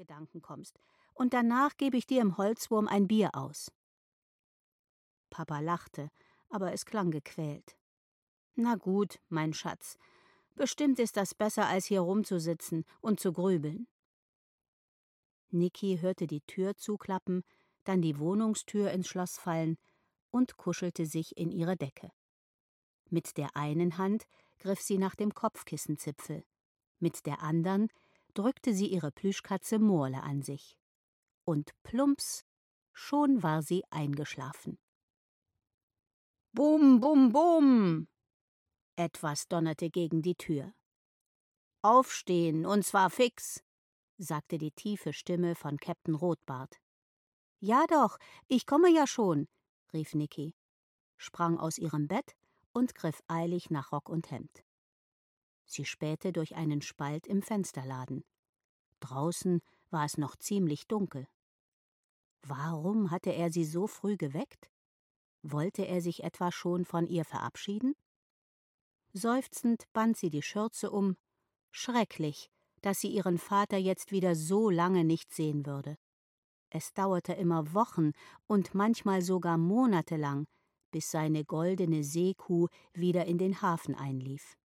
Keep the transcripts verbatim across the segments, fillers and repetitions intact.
Gedanken kommst, und danach gebe ich dir im Holzwurm ein Bier aus.« Papa lachte, aber es klang gequält. »Na gut, mein Schatz, bestimmt ist das besser, als hier rumzusitzen und zu grübeln.« Niki hörte die Tür zuklappen, dann die Wohnungstür ins Schloss fallen und kuschelte sich in ihre Decke. Mit der einen Hand griff sie nach dem Kopfkissenzipfel, mit der andern drückte sie ihre Plüschkatze Morle an sich. Und plumps, schon war sie eingeschlafen. »Bum, bum, bum!« Etwas donnerte gegen die Tür. »Aufstehen, und zwar fix«, sagte die tiefe Stimme von Käpt'n Rotbart. »Ja doch, ich komme ja schon«, rief Niki, sprang aus ihrem Bett und griff eilig nach Rock und Hemd. Sie spähte durch einen Spalt im Fensterladen. Draußen war es noch ziemlich dunkel. Warum hatte er sie so früh geweckt? Wollte er sich etwa schon von ihr verabschieden? Seufzend band sie die Schürze um. Schrecklich, dass sie ihren Vater jetzt wieder so lange nicht sehen würde. Es dauerte immer Wochen und manchmal sogar Monate lang, bis seine goldene Seekuh wieder in den Hafen einlief.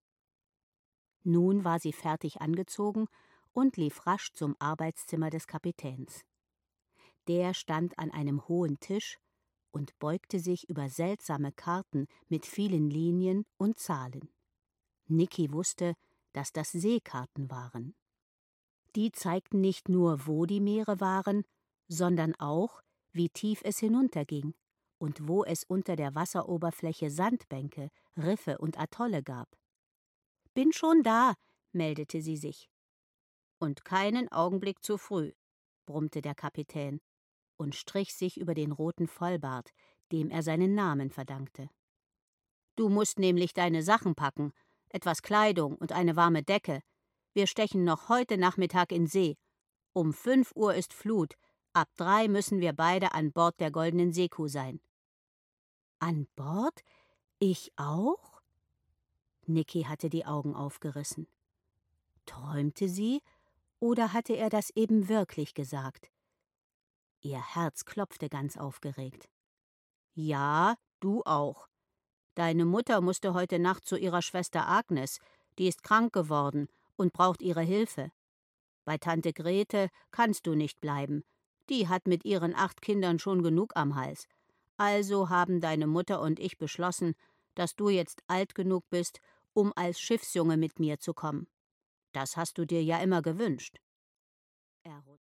Nun war sie fertig angezogen und lief rasch zum Arbeitszimmer des Kapitäns. Der stand an einem hohen Tisch und beugte sich über seltsame Karten mit vielen Linien und Zahlen. Niki wusste, dass das Seekarten waren. Die zeigten nicht nur, wo die Meere waren, sondern auch, wie tief es hinunterging und wo es unter der Wasseroberfläche Sandbänke, Riffe und Atolle gab. »Bin schon da«, meldete sie sich. »Und keinen Augenblick zu früh«, brummte der Kapitän und strich sich über den roten Vollbart, dem er seinen Namen verdankte. »Du musst nämlich deine Sachen packen, etwas Kleidung und eine warme Decke. Wir stechen noch heute Nachmittag in See. Um fünf Uhr ist Flut, ab drei müssen wir beide an Bord der Goldenen Seekuh sein.« »An Bord? Ich auch?« Niki hatte die Augen aufgerissen. Träumte sie, oder hatte er das eben wirklich gesagt? Ihr Herz klopfte ganz aufgeregt. »Ja, du auch. Deine Mutter musste heute Nacht zu ihrer Schwester Agnes, die ist krank geworden und braucht ihre Hilfe. Bei Tante Grete kannst du nicht bleiben, die hat mit ihren acht Kindern schon genug am Hals. Also haben deine Mutter und ich beschlossen, dass du jetzt alt genug bist, um als Schiffsjunge mit mir zu kommen. Das hast du dir ja immer gewünscht.« Er